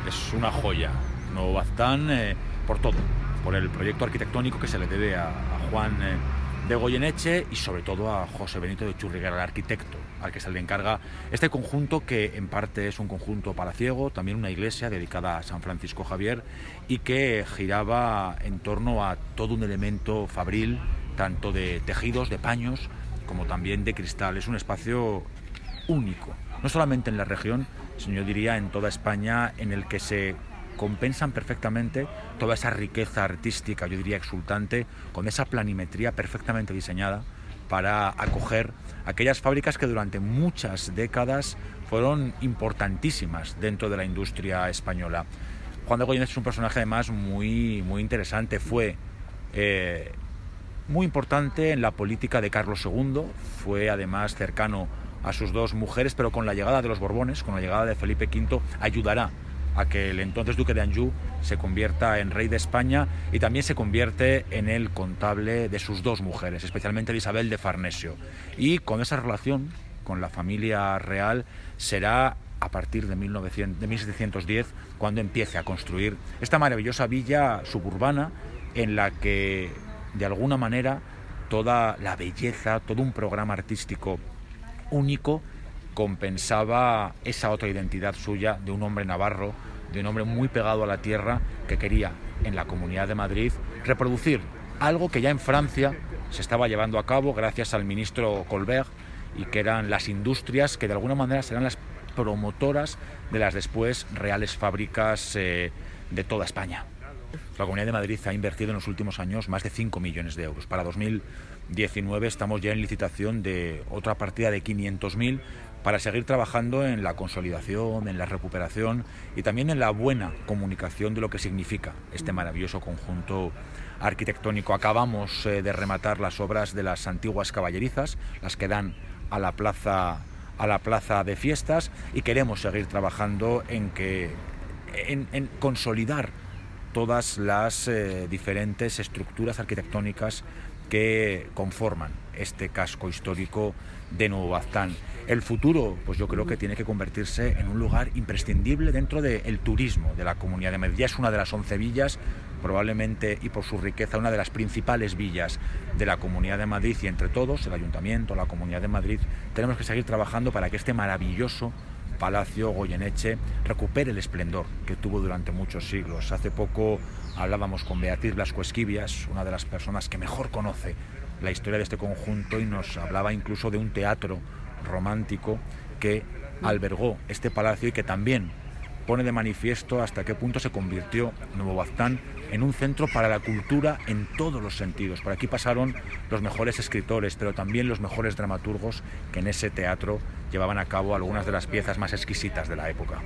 es una joya. Nuevo Baztán, por todo, por el proyecto arquitectónico que se le debe a Juan de Goyeneche y sobre todo a José Benito de Churriguera, el arquitecto al que se le encarga este conjunto, que en parte es un conjunto palaciego, también una iglesia dedicada a San Francisco Javier, y que giraba en torno a todo un elemento fabril, tanto de tejidos, de paños, como también de cristal. Es un espacio único, no solamente en la región, sino yo diría en toda España, en el que se compensan perfectamente toda esa riqueza artística, yo diría exultante, con esa planimetría perfectamente diseñada para acoger aquellas fábricas que durante muchas décadas fueron importantísimas dentro de la industria española. Juan de Goyeneche es un personaje además muy interesante, fue muy importante en la política de Carlos II, fue además cercano a sus dos mujeres, pero con la llegada de los Borbones, con la llegada de Felipe V, ayudará a que el entonces duque de Anjou se convierta en rey de España y también se convierte en el contable de sus dos mujeres, especialmente de Isabel de Farnesio. Y con esa relación con la familia real será a partir de 1710 cuando empiece a construir esta maravillosa villa suburbana en la que de alguna manera toda la belleza, todo un programa artístico único compensaba esa otra identidad suya de un hombre navarro, de un hombre muy pegado a la tierra, que quería en la Comunidad de Madrid reproducir algo que ya en Francia se estaba llevando a cabo gracias al ministro Colbert, y que eran las industrias que de alguna manera serán las promotoras de las después reales fábricas de toda España. La Comunidad de Madrid ha invertido en los últimos años más de 5 millones de euros. Para 2019 estamos ya en licitación de otra partida de 500.000 para seguir trabajando en la consolidación, en la recuperación y también en la buena comunicación de lo que significa este maravilloso conjunto arquitectónico. Acabamos de rematar las obras de las antiguas caballerizas, las que dan a la plaza de fiestas, y queremos seguir trabajando en consolidar todas las diferentes estructuras arquitectónicas que conforman este casco histórico de Nuevo Baztán. El futuro, pues yo creo que tiene que convertirse en un lugar imprescindible dentro del turismo de la Comunidad de Madrid. Ya es una de las 11 villas, probablemente, y por su riqueza, una de las principales villas de la Comunidad de Madrid, y entre todos, el Ayuntamiento, la Comunidad de Madrid, tenemos que seguir trabajando para que este maravilloso Palacio Goyeneche recupere el esplendor que tuvo durante muchos siglos. Hace poco hablábamos con Beatriz Blasco Esquivias, una de las personas que mejor conoce la historia de este conjunto, y nos hablaba incluso de un teatro romántico que albergó este palacio y que también pone de manifiesto hasta qué punto se convirtió Nuevo Baztán en un centro para la cultura en todos los sentidos. Por aquí pasaron los mejores escritores, pero también los mejores dramaturgos que en ese teatro llevaban a cabo algunas de las piezas más exquisitas de la época.